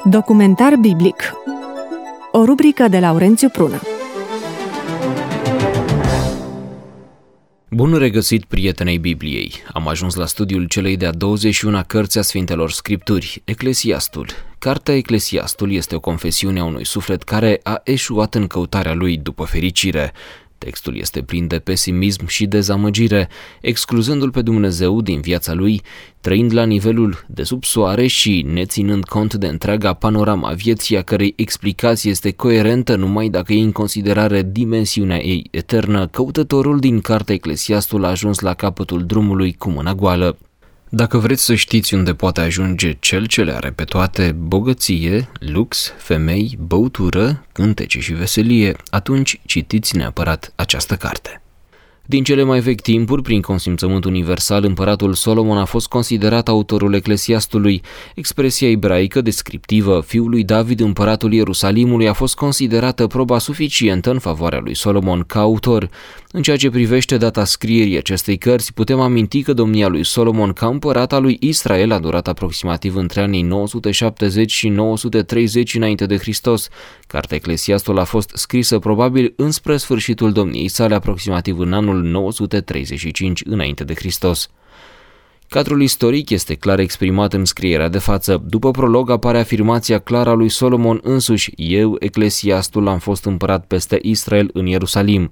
Documentar biblic. O rubrică de Laurențiu Prună. Bun regăsit, prietenei Bibliei! Am ajuns la studiul celei de-a 21-a cărți a Sfintelor Scripturi, Eclesiastul. Cartea Eclesiastul este o confesiune a unui suflet care a eșuat în căutarea lui după fericire. Textul este plin de pesimism și dezamăgire, excluzându-l pe Dumnezeu din viața lui, trăind la nivelul de sub soare și neținând cont de întreaga panorama vieții, a cărei explicație este coerentă numai dacă iei în considerare dimensiunea ei eternă. Căutătorul din cartea Eclesiastul a ajuns la capătul drumului cu mâna goală. Dacă vreți să știți unde poate ajunge cel ce le are pe toate, bogăție, lux, femei, băutură, cântece și veselie, atunci citiți neapărat această carte. Din cele mai vechi timpuri, prin consimțământ universal, împăratul Solomon a fost considerat autorul Eclesiastului. Expresia ebraică descriptivă, fiul lui David, împăratul Ierusalimului, a fost considerată proba suficientă în favoarea lui Solomon ca autor. În ceea ce privește data scrierii acestei cărți, putem aminti că domnia lui Solomon ca împărat al lui Israel a durat aproximativ între anii 970 și 930 înainte de Hristos. Cartea Eclesiastul a fost scrisă probabil înspre sfârșitul domniei sale, aproximativ în anul 935 înainte de Hristos. Cadrul istoric este clar exprimat în scrierea de față. După prolog apare afirmația clară a lui Solomon însuși: eu, Eclesiastul, am fost împărat peste Israel în Ierusalim.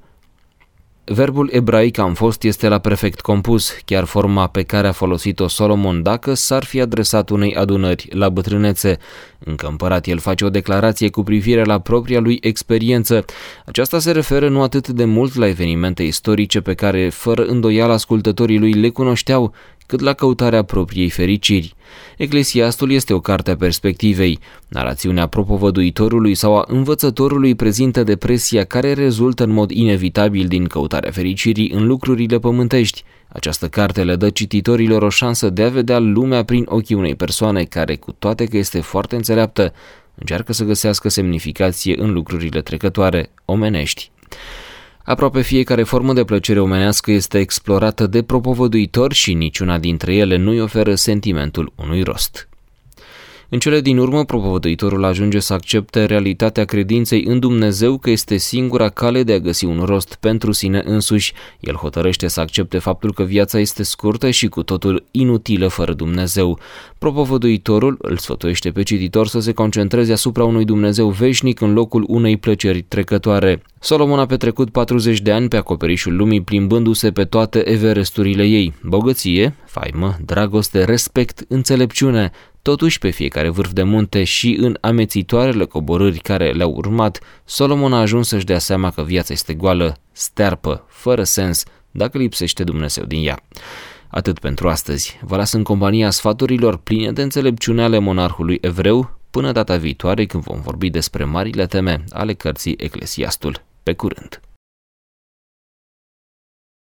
Verbul ebraic am fost este la perfect compus, chiar forma pe care a folosit-o Solomon dacă s-ar fi adresat unei adunări la bătrânețe. Încă împărat, el face o declarație cu privire la propria lui experiență. Aceasta se referă nu atât de mult la evenimente istorice pe care, fără îndoială, ascultătorii lui le cunoșteau, cât la căutarea propriei fericiri. Eclesiastul este o carte a perspectivei. Narațiunea propovăduitorului sau a învățătorului prezintă depresia care rezultă în mod inevitabil din căutarea fericirii în lucrurile pământești. Această carte le dă cititorilor o șansă de a vedea lumea prin ochii unei persoane care, cu toate că este foarte înțeleaptă, încearcă să găsească semnificație în lucrurile trecătoare, omenești. Aproape fiecare formă de plăcere omenească este explorată de propovăduitor și niciuna dintre ele nu-i oferă sentimentul unui rost. În cele din urmă, propovăduitorul ajunge să accepte realitatea credinței în Dumnezeu, că este singura cale de a găsi un rost pentru sine însuși. El hotărăște să accepte faptul că viața este scurtă și cu totul inutilă fără Dumnezeu. Propovăduitorul îl sfătuiește pe cititor să se concentreze asupra unui Dumnezeu veșnic în locul unei plăceri trecătoare. Solomon a petrecut 40 de ani pe acoperișul lumii, plimbându-se pe toate everesturile ei: bogăție, faimă, dragoste, respect, înțelepciune. Totuși, pe fiecare vârf de munte și în amețitoarele coborâri care le-au urmat, Solomon a ajuns să-și dea seama că viața este goală, stearpă, fără sens, dacă lipsește Dumnezeu din ea. Atât pentru astăzi. Vă las în compania sfaturilor pline de înțelepciune ale monarhului evreu, până data viitoare, când vom vorbi despre marile teme ale cărții Eclesiastul. Pe curând!